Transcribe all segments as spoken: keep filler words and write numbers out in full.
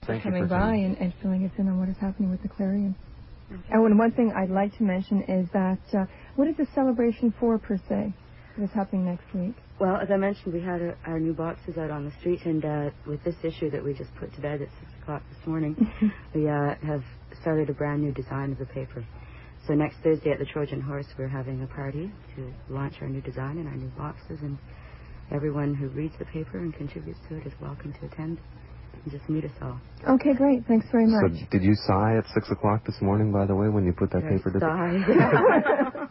Thank for coming you for by coming. and, and filling us in on what is happening with the Clarion. Okay. And one, one thing I'd like to mention is that uh, what is the celebration for, per se, that's happening next week? Well, as I mentioned, we had a, our new boxes out on the street, and uh, with this issue that we just put to bed at six o'clock this morning, we uh, have started a brand new design of the paper. So next Thursday at the Trojan Horse, we're having a party to launch our new design and our new boxes, and everyone who reads the paper and contributes to it is welcome to attend and just meet us all. Okay, great. Thanks very much. So did you sigh at six o'clock this morning, by the way, when you put that Did I paper to sigh?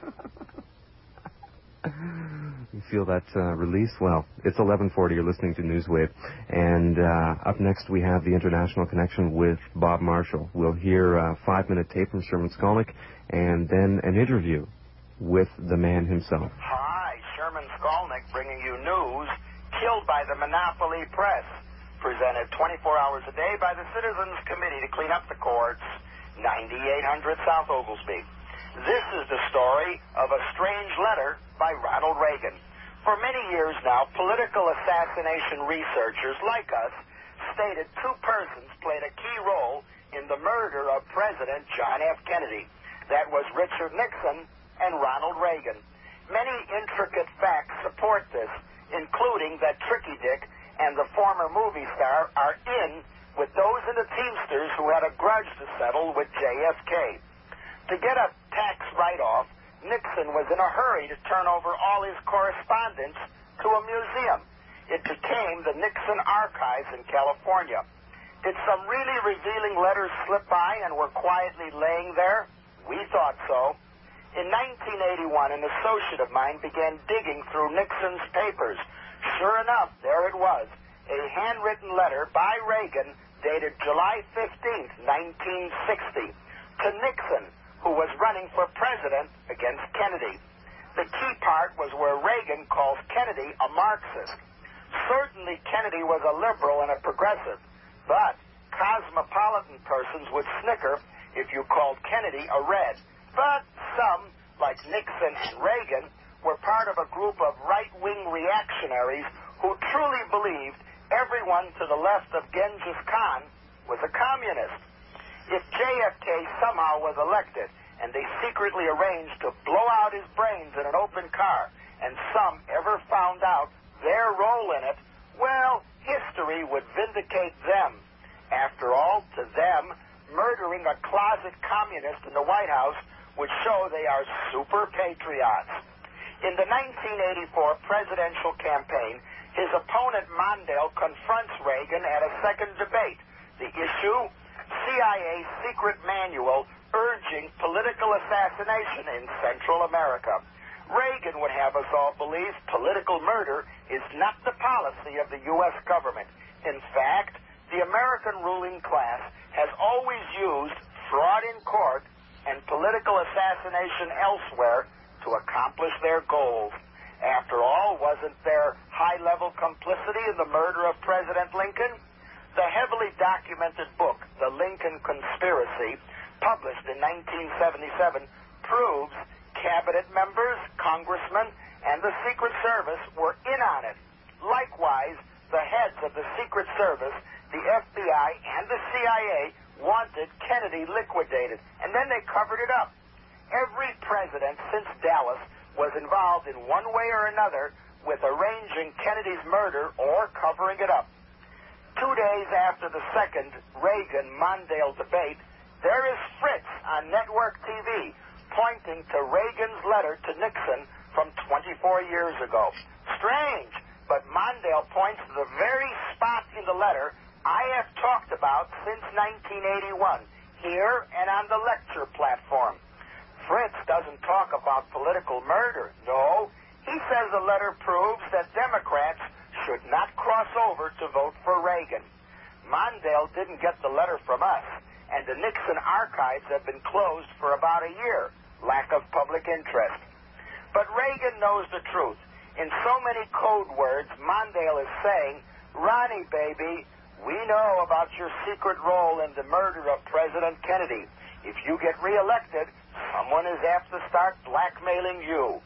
You feel that uh, release? Well, it's eleven forty. You're listening to Newswave. And uh, up next, we have the International Connection with Bob Marshall. We'll hear a five-minute tape from Sherman Skolnick and then an interview with the man himself. Hi, Sherman Skolnick bringing you news killed by the monopoly press. Presented twenty-four hours a day by the Citizens Committee to Clean Up the Courts, ninety-eight hundred South Oglesby. This is the story of a strange letter by Ronald Reagan. For many years now, political assassination researchers like us stated two persons played a key role in the murder of President John F. Kennedy. That was Richard Nixon and Ronald Reagan. Many intricate facts support this, including that Tricky Dick and the former movie star are in with those in the Teamsters who had a grudge to settle with J F K. To get a tax write-off, Nixon was in a hurry to turn over all his correspondence to a museum. It became the Nixon Archives in California. Did some really revealing letters slip by and were quietly laying there? We thought so. In nineteen eighty-one, an associate of mine began digging through Nixon's papers. Sure enough, there it was, a handwritten letter by Reagan dated July fifteenth, nineteen sixty, to Nixon, who was running for president against Kennedy. The key part was where Reagan calls Kennedy a Marxist. Certainly Kennedy was a liberal and a progressive, but cosmopolitan persons would snicker if you called Kennedy a red. But some, like Nixon and Reagan, were part of a group of right-wing reactionaries who truly believed everyone to the left of Genghis Khan was a communist. If J F K somehow was elected and they secretly arranged to blow out his brains in an open car and some ever found out their role in it, well, history would vindicate them. After all, to them, murdering a closet communist in the White House would show they are super patriots. In the nineteen eighty-four presidential campaign, his opponent Mondale confronts Reagan at a second debate. The issue? C I A secret manual urging political assassination in Central America. Reagan would have us all believe political murder is not the policy of the U S government. In fact, the American ruling class has always used fraud in court and political assassination elsewhere to accomplish their goals. After all, wasn't there high-level complicity in the murder of President Lincoln? The heavily documented book, The Lincoln Conspiracy, published in nineteen seventy-seven, proves cabinet members, congressmen, and the Secret Service were in on it. Likewise, the heads of the Secret Service, the F B I, and the C I A wanted Kennedy liquidated, and then they covered it up. Every president since Dallas was involved in one way or another with arranging Kennedy's murder or covering it up. Two days after the second Reagan-Mondale debate, there is Fritz on network T V pointing to Reagan's letter to Nixon from twenty-four years ago. Strange, but Mondale points to the very spot in the letter I have talked about since nineteen eighty-one, here and on the lecture platform. Fritz doesn't talk about political murder. No, he says the letter proves that Democrats should not cross over to vote for Reagan. Mondale didn't get the letter from us, and the Nixon archives have been closed for about a year. Lack of public interest. But Reagan knows the truth. In so many code words, Mondale is saying, Ronnie, baby, we know about your secret role in the murder of President Kennedy. If you get reelected, someone is apt to start blackmailing you.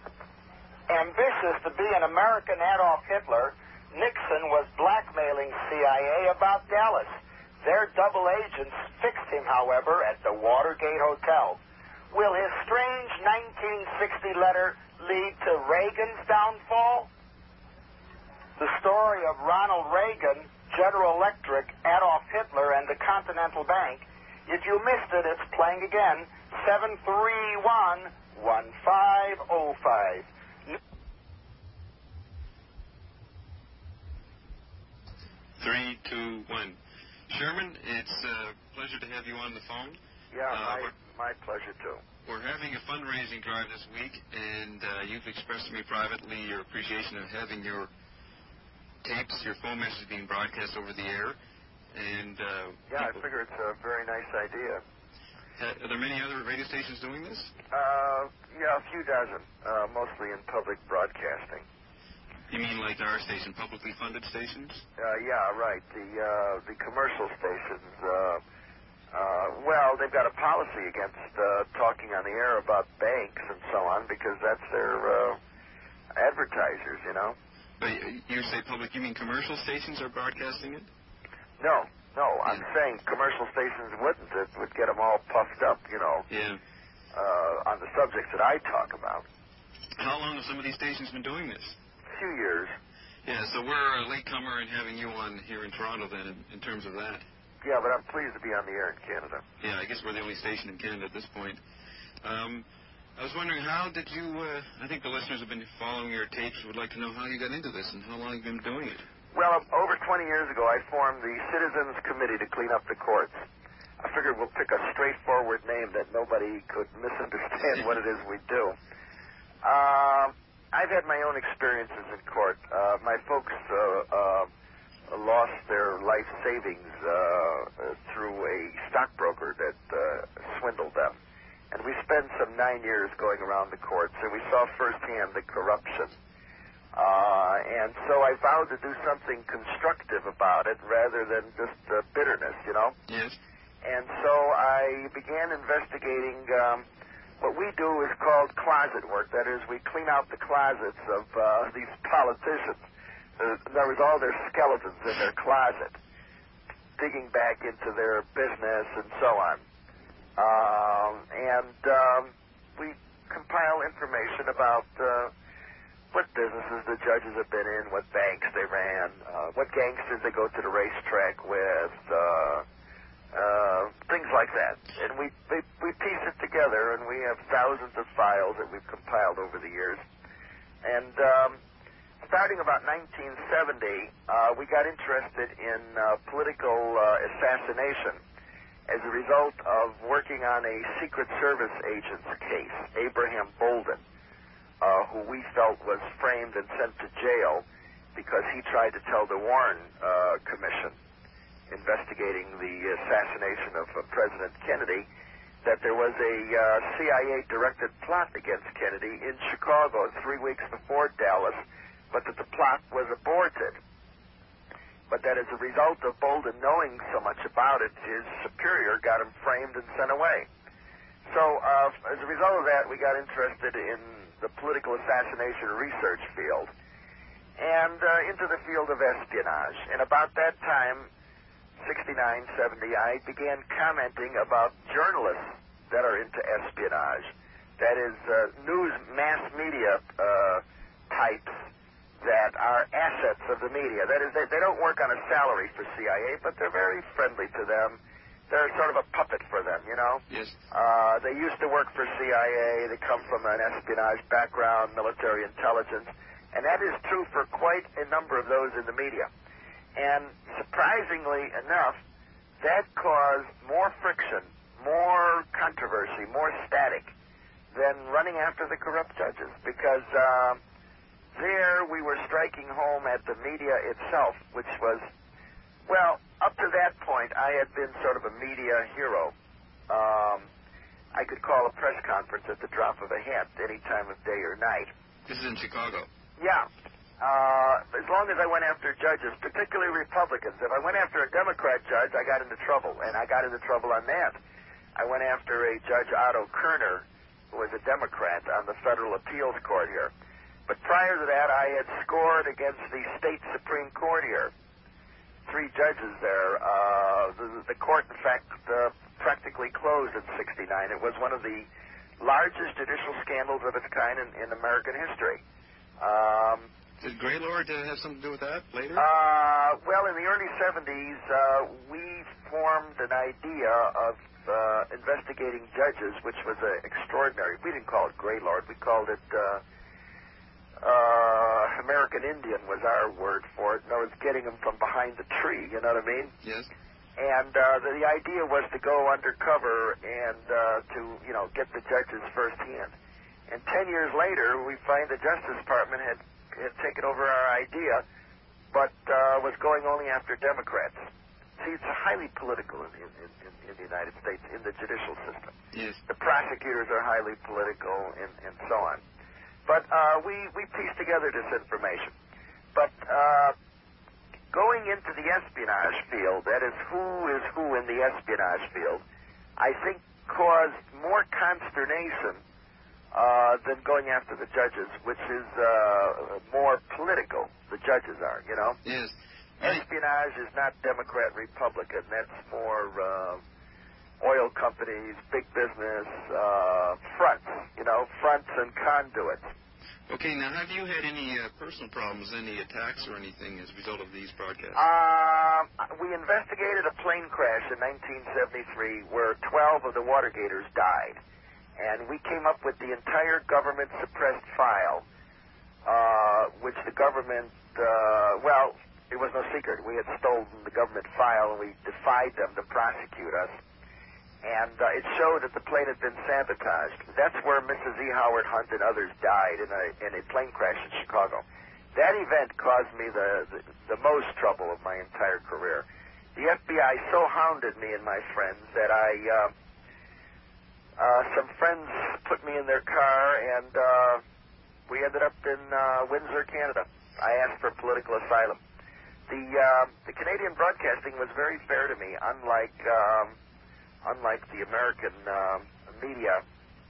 Ambitious to be an American Adolf Hitler, Nixon was blackmailing C I A about Dallas. Their double agents fixed him, however, at the Watergate Hotel. Will his strange nineteen sixty letter lead to Reagan's downfall? The story of Ronald Reagan, General Electric, Adolf Hitler, and the Continental Bank. If you missed it, it's playing again. seven three one, one five oh five. Three, two, one. Sherman, it's a pleasure to have you on the phone. Yeah, uh, my, my pleasure, too. We're having a fundraising drive this week, and uh, you've expressed to me privately your appreciation of having your tapes, your phone messages being broadcast over the air. And uh, yeah, people, I figure it's a very nice idea. Ha- are there many other radio stations doing this? Uh, yeah, a few dozen, uh, mostly in public broadcasting. You mean like our station, publicly funded stations? Uh, yeah, right. The uh, the commercial stations. Uh, uh, well, they've got a policy against uh, talking on the air about banks and so on because that's their uh, advertisers, you know. But you say public, you mean commercial stations are broadcasting it? No, no. Yeah. I'm saying commercial stations wouldn't. It would get them all puffed up, you know. Yeah. Uh, on the subjects that I talk about. How long have some of these stations been doing this? Few years. Yeah, so we're a latecomer in having you on here in Toronto then in, in terms of that. Yeah, but I'm pleased to be on the air in Canada. Yeah, I guess we're the only station in Canada at this point. Um, I was wondering, how did you, uh, I think the listeners have been following your tapes, would like to know how you got into this and how long you've been doing it. Well, over twenty years ago, I formed the Citizens Committee to clean up the courts. I figured we'll pick a straightforward name that nobody could misunderstand what it is we do. Uh, I've had my own experiences in court. Uh, my folks uh, uh, lost their life savings uh, through a stockbroker that uh, swindled them. And we spent some nine years going around the courts, and we saw firsthand the corruption. Uh, and so I vowed to do something constructive about it rather than just uh, bitterness, you know? Yes. And so I began investigating... Um, What we do is called closet work. That is, we clean out the closets of uh, these politicians. Uh, there was all their skeletons in their closet, digging back into their business and so on. Um, and um, we compile information about uh, what businesses the judges have been in, what banks they ran, uh, what gangsters they go to the racetrack with, uh, Uh, things like that. And we, we we piece it together, and we have thousands of files that we've compiled over the years. And um, starting about nineteen seventy, uh, we got interested in uh, political uh, assassination as a result of working on a Secret Service agent's case, Abraham Bolden, uh, who we felt was framed and sent to jail because he tried to tell the Warren uh, Commission, investigating the assassination of uh, President Kennedy, that there was a uh, C I A-directed plot against Kennedy in Chicago three weeks before Dallas, but that the plot was aborted. But that as a result of Bolden knowing so much about it, his superior got him framed and sent away. So uh, as a result of that, we got interested in the political assassination research field and uh, into the field of espionage. And about that time, sixty-nine, seventy, I began commenting about journalists that are into espionage. That is, uh, news mass media uh, types that are assets of the media. That is, they, they don't work on a salary for C I A, but they're very friendly to them. They're sort of a puppet for them, you know? Yes. Uh, they used to work for C I A. They come from an espionage background, military intelligence. And that is true for quite a number of those in the media. And surprisingly enough, that caused more friction, more controversy, more static than running after the corrupt judges. Because uh, there we were striking home at the media itself, which was, well, up to that point, I had been sort of a media hero. Um, I could call a press conference at the drop of a hat any time of day or night. This is in Chicago. Yeah. Uh, as long as I went after judges, particularly Republicans. If I went after a Democrat judge, I got into trouble, and I got into trouble on that. I went after a Judge Otto Kerner, who was a Democrat on the Federal Appeals Court here. But prior to that, I had scored against the state Supreme Court here. three judges there. Uh, the, the court, in fact, uh, practically closed in sixty-nine. It was one of the largest judicial scandals of its kind in, in American history. Um, Did Greylord uh, have something to do with that later? Uh, well, in the early seventies, uh, we formed an idea of uh, investigating judges, which was uh, extraordinary. We didn't call it Greylord. We called it uh, uh, American Indian was our word for it. In other words, getting them from behind the tree, you know what I mean? Yes. And uh, the, the idea was to go undercover and uh, to, you know, get the judges firsthand. And ten years later, we find the Justice Department had, had taken over our idea, but uh, was going only after Democrats. See, it's highly political in, in, in, in the United States, in the judicial system. Yes. The prosecutors are highly political and, and so on. But uh, we, we pieced together this information. But uh, going into the espionage field, that is who is who in the espionage field, I think caused more consternation uh, than going after the judges, which is uh, more political. The judges are, you know? Yes. Espionage is not Democrat-Republican. That's more uh, oil companies, big business, uh, fronts, you know, fronts and conduits. Okay, now have you had any uh, personal problems, any attacks or anything as a result of these broadcasts? Uh, we investigated a plane crash in nineteen seventy-three where twelve of the Watergators died. And we came up with the entire government-suppressed file, uh, which the government, uh, well, it was no secret. We had stolen the government file, and we defied them to prosecute us. And uh, it showed that the plane had been sabotaged. That's where Missus E. Howard Hunt and others died in a, in a plane crash in Chicago. That event caused me the, the, the most trouble of my entire career. The F B I so hounded me and my friends that I, uh, uh, some friends put me in their car, and uh, we ended up in uh, Windsor, Canada. I asked for political asylum. The, uh, the Canadian broadcasting was very fair to me, unlike... Um, unlike the American uh, media.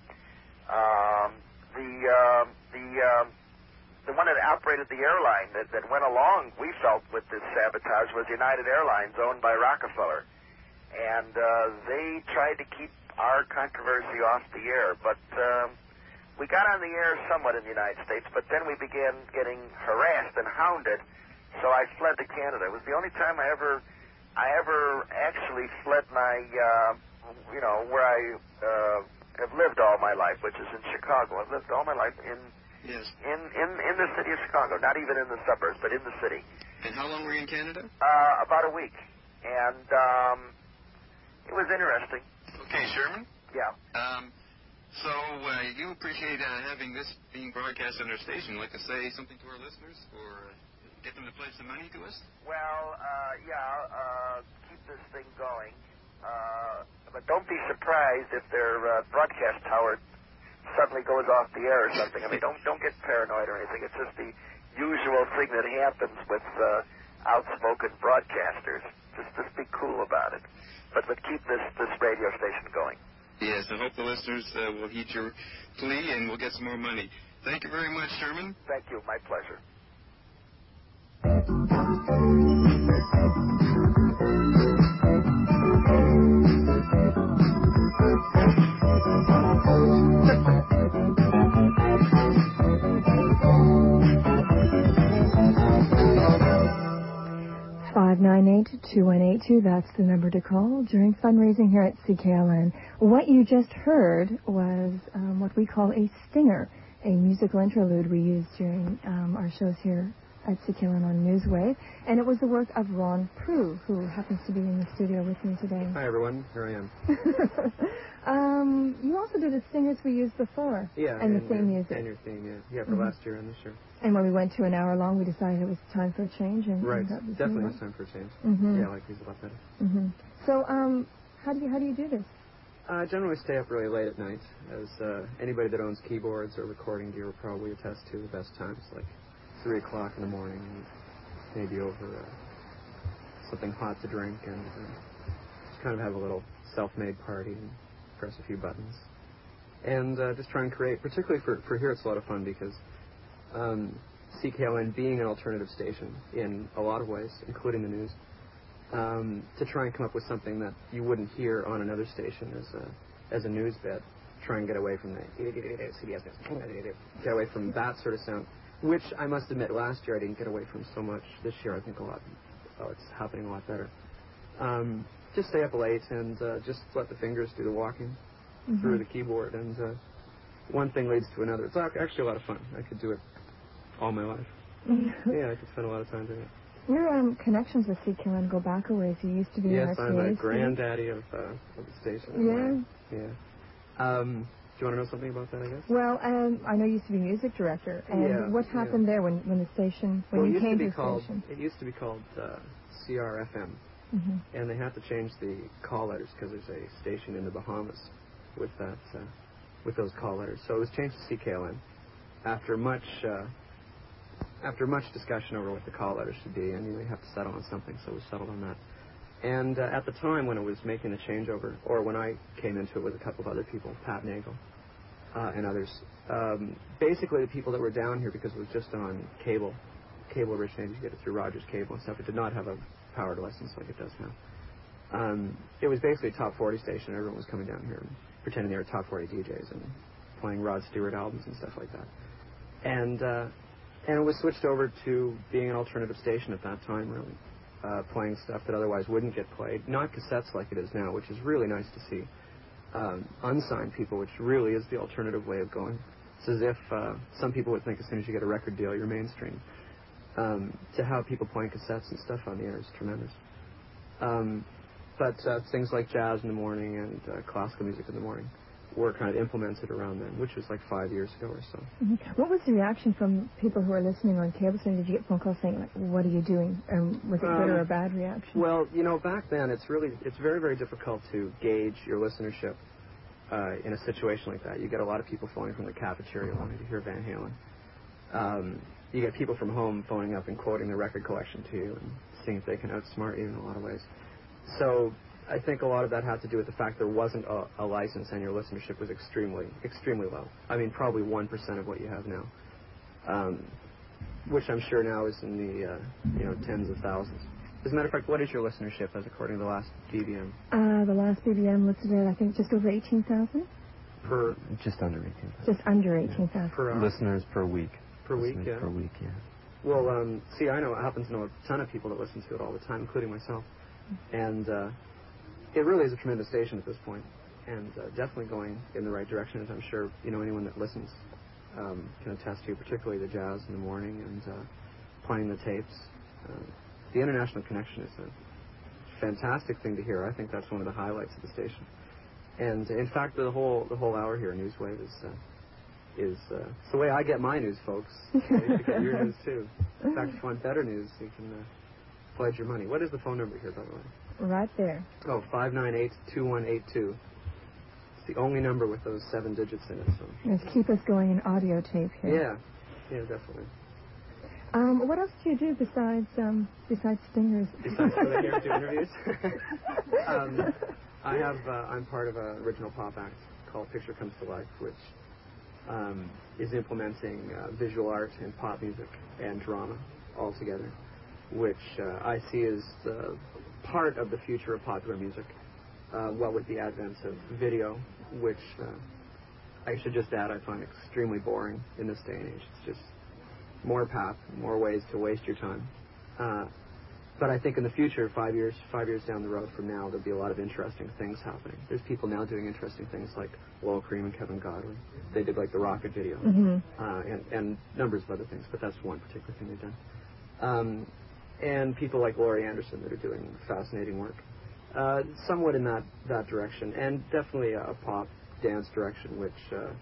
Um, the uh, the uh, the one that operated the airline that, that went along, we felt, with this sabotage was United Airlines, owned by Rockefeller. And uh, they tried to keep our controversy off the air, but um, we got on the air somewhat in the United States, but then we began getting harassed and hounded, so I fled to Canada. It was the only time I ever... I ever actually fled my, uh, you know, where I uh, have lived all my life, which is in Chicago. I've lived all my life in, yes. in, in, in the city of Chicago, not even in the suburbs, but in the city. And how long were you in Canada? Uh, about a week. And um, it was interesting. Okay, Sherman? Yeah. Um, so uh, you appreciate uh, having this being broadcast on our station. Like to say something to our listeners, or... Uh, get them to pledge some money to us? Well, uh, yeah, uh, keep this thing going. Uh, but don't be surprised if their uh, broadcast tower suddenly goes off the air or something. I mean, don't don't get paranoid or anything. It's just the usual thing that happens with uh, outspoken broadcasters. Just just be cool about it. But but keep this, this radio station going. Yes, I hope the listeners uh, will heed your plea and we'll get some more money. Thank you very much, Sherman. Thank you. My pleasure. five nine eight, two one eight two, that's the number to call during fundraising here at C K L N. What you just heard was um, what we call a stinger, a musical interlude we use during um, our shows here at C K L N on Newswave, and it was the work of Ron Prue, who happens to be in the studio with me today. Hi, everyone. Here I am. um, you also did the singers we used before. Yeah. And, and the same your, music. And your theme, yeah. Yeah, for mm-hmm. last year and this year. And when we went to an hour long, we decided it was time for a change. And, right. and that was Definitely was time for a change. Mm-hmm. Yeah, I like these a lot better. Mm-hmm. So, um, how do you how do you do this? I uh, generally stay up really late at night, as uh, anybody that owns keyboards or recording gear will probably attest to the best times, like three o'clock in the morning, and maybe over uh, something hot to drink, and uh, just kind of have a little self-made party and press a few buttons. And uh, just try and create, particularly for, for here it's a lot of fun because um, C K L N being an alternative station in a lot of ways, including the news, um, to try and come up with something that you wouldn't hear on another station as a as a news bit. Try and get away from the get away from that sort of sound, which I must admit last year I didn't get away from so much. This year I think a lot. Oh, it's happening a lot better. Um, just stay up late and uh, just let the fingers do the walking mm-hmm. through the keyboard, and uh, one thing leads to another. It's actually a lot of fun. I could do it all my life. Yeah, I could spend a lot of time doing it. Your um, connections with C K L N go back a ways. You used to be yes, an I'm a granddaddy of, uh, of the station. Yeah. Yeah. Um, do you want to know something about that, I guess? Well, um, I know you used to be music director. And yeah, what happened yeah. there when, when the station, when well, you it came to, to the called, station? It used to be called uh, C R F M. Mm-hmm. And they had to change the call letters because there's a station in the Bahamas with that, uh, with those call letters. So it was changed to C K L N after much, uh, after much discussion over what the call letters should be, and you know, you have to settle on something, so we settled on that. And uh, at the time when it was making the changeover, or when I came into it with a couple of other people, Pat Nagel uh, and others, um, basically the people that were down here, because it was just on cable, cable originated, you get it through Rogers Cable and stuff, it did not have a powered license like it does now. Um, it was basically a top forty station. Everyone was coming down here and pretending they were top forty D Js and playing Rod Stewart albums and stuff like that. And uh, and it was switched over to being an alternative station at that time, really. Uh, playing stuff that otherwise wouldn't get played. Not cassettes like it is now, which is really nice to see. Um, unsigned people, which really is the alternative way of going. It's as if uh, some people would think as soon as you get a record deal, you're mainstream. Um, to have people playing cassettes and stuff on the air is tremendous. Um, but uh, things like jazz in the morning and uh, classical music in the morning were kind of implemented around then, which was like five years ago or so. Mm-hmm. What was the reaction from people who were listening on cable? So did you get phone calls saying, like, what are you doing? Um, was it good um, or a bad reaction? Well, you know, back then it's really, it's very, very difficult to gauge your listenership uh, in a situation like that. You get a lot of people phoning from the cafeteria wanting to hear Van Halen. Um, you get people from home phoning up and quoting the record collection to you and seeing if they can outsmart you in a lot of ways. So I think a lot of that had to do with the fact there wasn't a, a license and your listenership was extremely, extremely low. I mean, probably one percent of what you have now, um, which I'm sure now is in the, uh, you know, tens of thousands. As a matter of fact, what is your listenership as according to the last B B M? Uh, the last B B M listed at, I think, just over eighteen thousand? Per... Just under eighteen thousand. Just under eighteen thousand. Yeah. Per hour. Listeners per week. Per week, Listeners yeah. Per week, yeah. Well, um, see, I know, I happen to know a ton of people that listen to it all the time, including myself. And uh, it really is a tremendous station at this point, and uh, definitely going in the right direction, as I'm sure, you know, anyone that listens um, can attest to, particularly the jazz in the morning and uh, playing the tapes. Uh, the international connection is a fantastic thing to hear. I think that's one of the highlights of the station. And uh, in fact, the whole the whole hour here, Newswave, is uh, is uh, it's the way I get my news, folks. You should get your news too. In fact, if you want better news, you can uh, pledge your money. What is the phone number here, by the way? Right there. Oh, five nine eight, two one eight two. It's the only number with those seven digits in it. So. Let's keep us going in audio tape here. Yeah, yeah, definitely. Um, what else do you do besides um, besides stingers? Besides going here to do interviews? um, I have. Uh, I'm part of an original pop act called Picture Comes to Life, which um, is implementing uh, visual art and pop music and drama all together, which uh, I see as the part of the future of popular music. Uh, what with the advent of video, which uh, I should just add, I find extremely boring in this day and age. It's just more pap, more ways to waste your time. Uh, but I think in the future, five years, five years down the road from now, there'll be a lot of interesting things happening. There's people now doing interesting things like Lowell Cream and Kevin Godwin. They did like the Rocket video, mm-hmm. uh, and, and numbers of other things, but that's one particular thing they've done. Um, and people like Laurie Anderson that are doing fascinating work. Uh, somewhat in that, that direction, and definitely a, a pop dance direction, which, uh,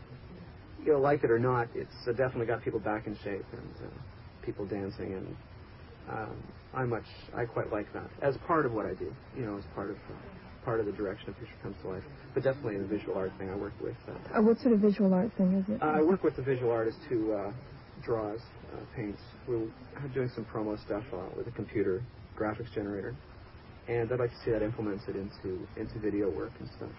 you know, like it or not, it's uh, definitely got people back in shape and uh, people dancing, and um, I much, I quite like that as part of what I do, you know, as part of uh, part of the direction of Picture Comes to Life, but definitely the visual art thing I work with. Uh, uh, what sort of visual art thing is it? Uh, I work with the visual artist who uh, draws, uh, paints. We're doing some promo stuff uh, with a computer graphics generator. And I'd like to see that implemented into into video work and stuff.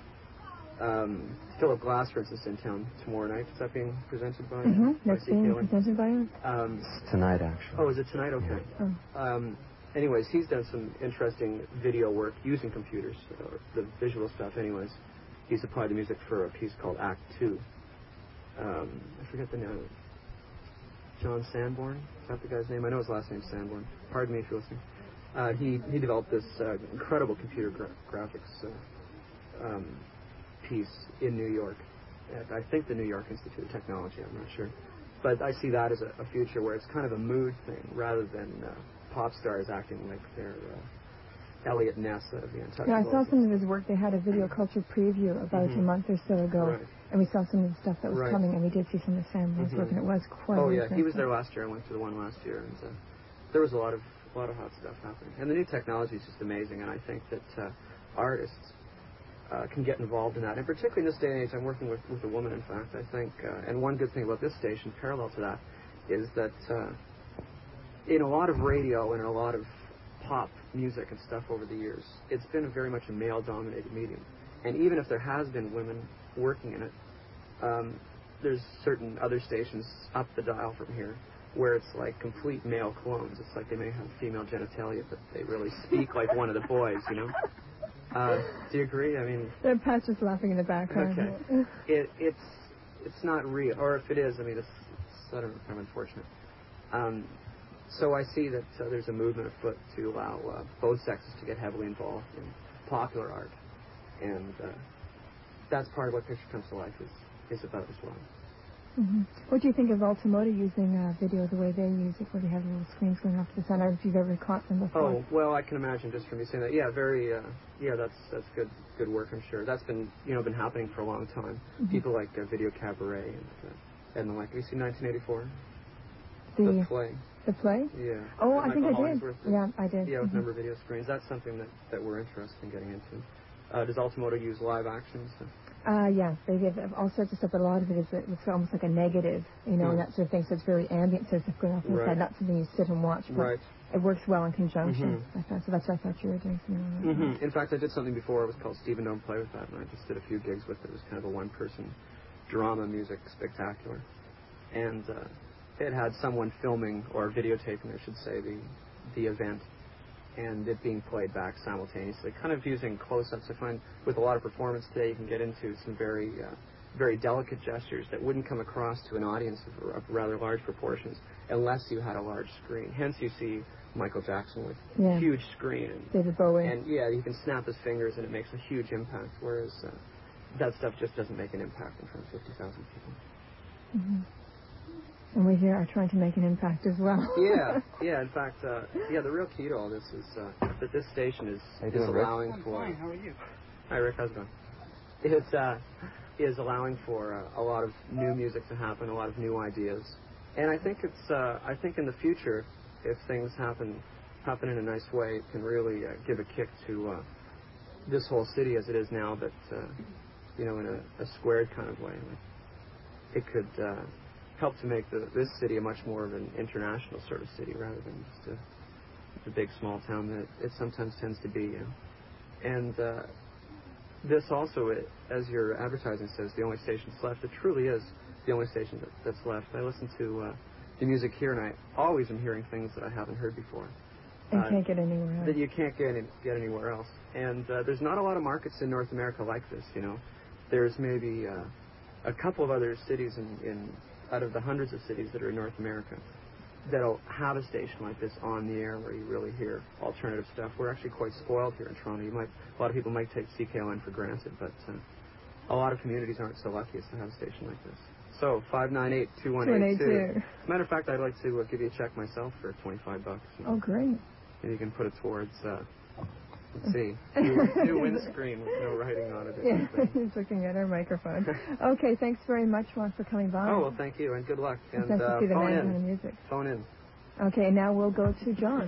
Um, Philip Glass, for instance, in town tomorrow night. Is that being presented by? Mm-hmm. by That's being presented by us. Um, it's tonight, actually. oh, is it tonight? Okay. Yeah. Oh. Um, anyways, he's done some interesting video work using computers, uh, the visual stuff. Anyways, he supplied the music for a piece called Act Two. Um, I forget the name. John Sanborn, is that the guy's name? I know his last name's Sanborn. Pardon me if you're listening. Uh, he he developed this uh, incredible computer gra- graphics uh, um, piece in New York at, I think, the New York Institute of Technology. I'm not sure, but I see that as a, a future where it's kind of a mood thing rather than uh, pop stars acting like they're uh, Elliot Ness of the Untouchables. Yeah, I saw some of his work. They had a video culture preview about mm-hmm. a month or so ago, right. and we saw some of the stuff that was right. coming, and we did see some of Sanborn's mm-hmm. work, and it was quite. Oh yeah, he was there last year. I went to the one last year, and uh, there was a lot of a lot of hot stuff happening. And the new technology is just amazing, and I think that uh, artists uh, can get involved in that. And particularly in this day and age, I'm working with, with a woman, in fact, I think. Uh, and one good thing about this station, parallel to that, is that uh, in a lot of radio and in a lot of pop music and stuff over the years, it's been a very much a male-dominated medium. And even if there has been women working in it, um, there's certain other stations up the dial from here where it's like complete male clones. It's like they may have female genitalia, but they really speak like one of the boys, you know? Uh, do you agree? I mean... The Pat's just laughing in the background. Okay. it, it's it's not real. Or if it is, I mean, it's, it's I don't know, kind of unfortunate. Um, so I see that uh, there's a movement afoot to allow uh, both sexes to get heavily involved in popular art. And uh, that's part of what Picture Comes to Life is, is about as well. Mm-hmm. What do you think of Ultimoto using uh, video the way they use it, where they have little screens going off to the center? If you've ever caught them before. Oh well, I can imagine just from you saying that. Yeah, very. Uh, yeah, that's that's good good work. I'm sure that's been you know been happening for a long time. Mm-hmm. People like uh, Video Cabaret and uh, and the like. Have you seen nineteen eighty-four? The, the play. The play? Yeah. Oh, I think I did. Yeah, I did. Yeah, with mm-hmm. number video screens. That's something that, that we're interested in getting into. Uh, does Ultimoto use live action stuff? Uh, yeah, they give all sorts of stuff, but a lot of it is a, it's almost like a negative, you know, mm. and that sort of thing. So it's very ambient, sort of stuff going off on the right. side, not something you sit and watch, but right. it works well in conjunction. Mm-hmm. I thought, so that's what I thought you were doing. Something like mm-hmm. In fact, I did something before. It was called Stephen Don't Play With That, and I just did a few gigs with it. It was kind of a one-person drama music spectacular. And uh, it had someone filming, or videotaping, I should say, the the event, and it being played back simultaneously, kind of using close-ups. I find with a lot of performance today, you can get into some very, uh, very delicate gestures that wouldn't come across to an audience of, of rather large proportions unless you had a large screen. Hence, you see Michael Jackson with yeah. a huge screen. And, David Bowie. And, yeah, he can snap his fingers and it makes a huge impact, whereas uh, that stuff just doesn't make an impact in front of fifty thousand people. Mm-hmm. And we here are trying to make an impact as well. yeah, yeah. In fact, uh, yeah. The real key to all this is uh, that this station is is doing, allowing Rick? for. I'm fine. How are you? Hi, Rick. How's it going? It's uh, is allowing for uh, a lot of new music to happen, a lot of new ideas, and I think it's. Uh, I think in the future, if things happen happen in a nice way, it can really uh, give a kick to uh, this whole city as it is now, but uh, you know, in a, a squared kind of way. Like it could. Uh, help to make the, this city a much more of an international sort of city rather than just a, the big small town that it sometimes tends to be. You know? And uh, this also, it, as your advertising says, the only station that's left. It truly is the only station that, that's left. I listen to uh, the music here, and I always am hearing things that I haven't heard before. And uh, can't get anywhere else. That you can't get any, get anywhere else. And uh, there's not a lot of markets in North America like this. You know, there's maybe uh, a couple of other cities in, in out of the hundreds of cities that are in North America that'll have a station like this on the air where you really hear alternative stuff. We're actually quite spoiled here in Toronto. You might, a lot of people might take C K L N for granted, but uh, a lot of communities aren't so lucky as to have a station like this. So, five nine eight, two one eight two. As a matter of fact, I'd like to uh, give you a check myself for twenty-five bucks. You know? Oh, great. And you can put it towards... Uh, Let's see. New, new windscreen with no writing on it. Yeah, he's looking at our microphone. Okay, thanks very much, Juan, for coming by. Oh, well, thank you, and good luck. And it's nice uh, to see the phone man in. and the music. Phone in. Okay, now we'll go to John.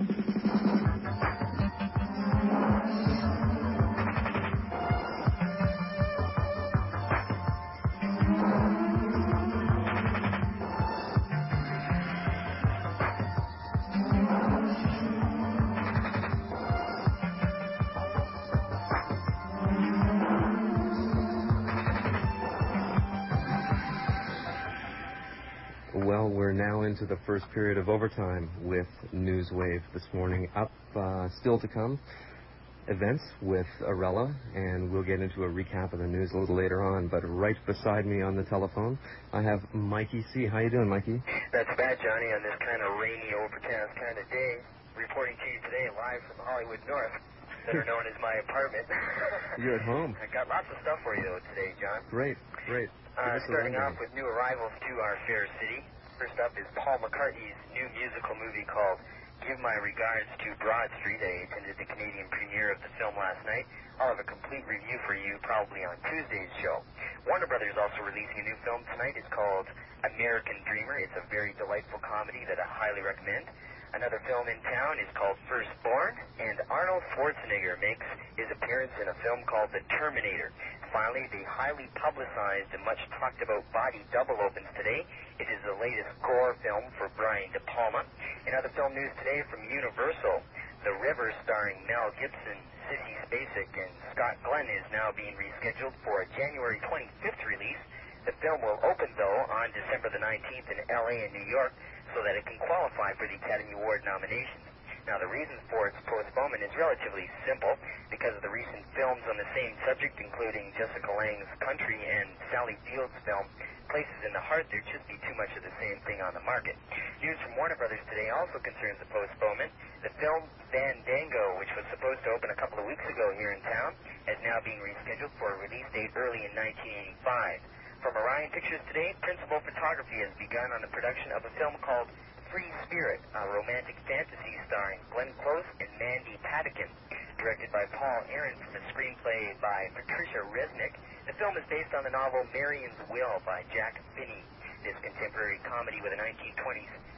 Well, we're now into the first period of overtime with Newswave this morning. Up uh, still to come, events with Arella, and we'll get into a recap of the news a little later on. But right beside me on the telephone, I have Mikey C. How you doing, Mikey? That's bad, Johnny, on this kind of rainy, overcast kind of day. Reporting to you today live from Hollywood North, better known as my apartment. You're at home. I got lots of stuff for you, though, today, John. Great, great. Uh, starting off with new arrivals to our fair city. First up is Paul McCartney's new musical movie called Give My Regards to Broad Street. I attended the Canadian premiere of the film last night. I'll have a complete review for you probably on Tuesday's show. Warner Brothers also releasing a new film tonight. It's called American Dreamer. It's a very delightful comedy that I highly recommend. Another film in town is called Firstborn, and Arnold Schwarzenegger makes his appearance in a film called The Terminator. Finally, the highly publicized and much talked about Body Double opens today. It is the latest gore film for Brian De Palma. In other film news today from Universal, The River starring Mel Gibson, Sissy Spacek, and Scott Glenn is now being rescheduled for a January twenty-fifth release. The film will open, though, on December the nineteenth in L A and New York, so that it can qualify for the Academy Award nominations. Now, the reason for its postponement is relatively simple, because of the recent films on the same subject, including Jessica Lange's Country and Sally Field's film, Places in the Heart. There'd just be too much of the same thing on the market. News from Warner Brothers today also concerns the postponement. The film Fandango, which was supposed to open a couple of weeks ago here in town, is now being rescheduled for a release date early in nineteen eighty-five. From Orion Pictures today, principal photography has begun on the production of a film called Free Spirit, a romantic fantasy starring Glenn Close and Mandy Patinkin. Directed by Paul Aaron from a screenplay by Patricia Resnick, the film is based on the novel Marion's Will by Jack Finney. This contemporary comedy with a nineteen twenties